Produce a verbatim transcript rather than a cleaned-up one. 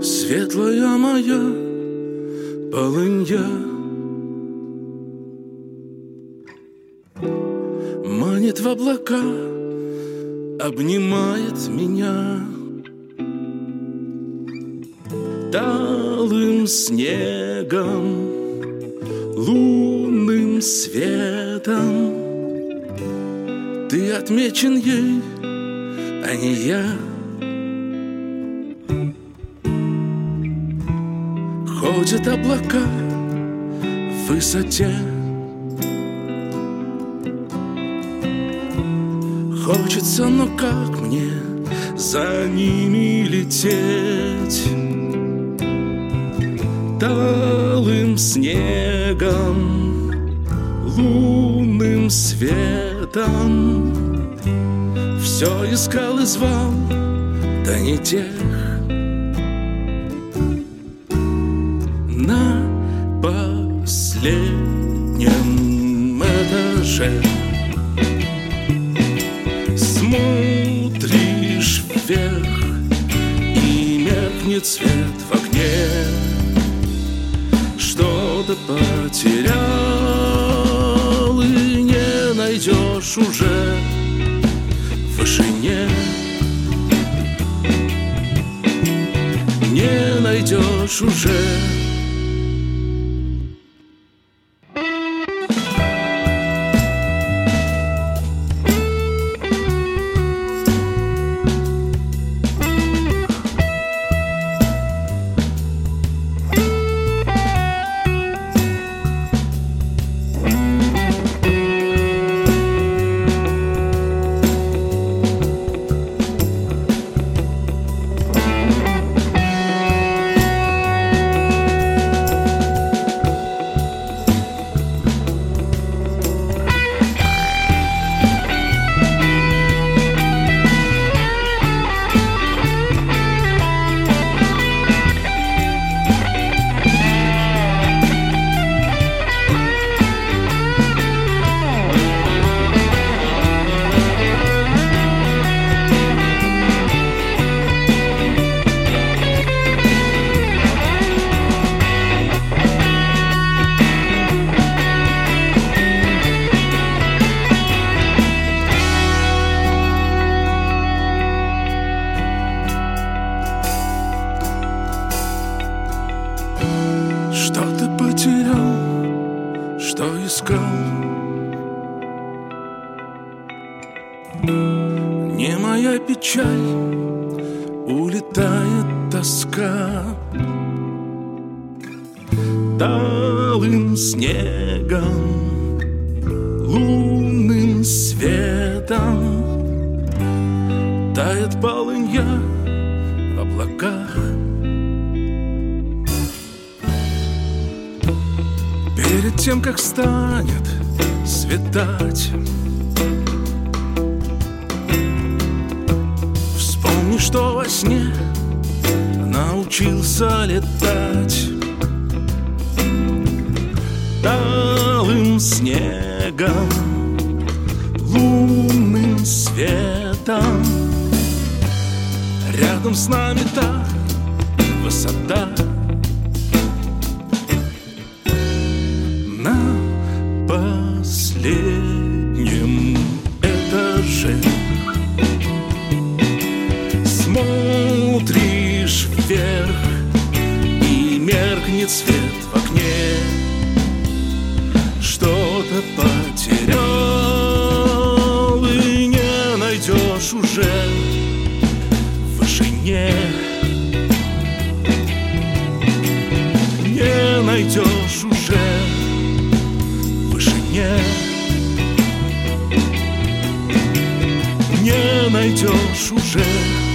Светлая моя полынья манит в облака, обнимает меня талым снегом, лунным светом. Ты отмечен ей, а не я. Ходят облака в высоте, хочется, но как мне за ними лететь? Талым снегом, лунным светом все искал и звал, да не тех. На последнем этаже смотришь вверх, и меркнет свет в огне. Что-то потерял и не найдешь уже в вышине. Не найдешь уже. Что ты потерял, что искал? Не моя печаль, улетает тоска. Талым снегом, лунным светом тает полынья в облаках. Перед тем, как станет светать, вспомни, что во сне научился летать. Талым снегом, лунным светом рядом с нами та высота. На последнем этаже смотришь вверх, и меркнет свет в окне. Что-то потерял и не найдешь уже в вышине. Не найдешь уже в вышине. Не найдешь уже.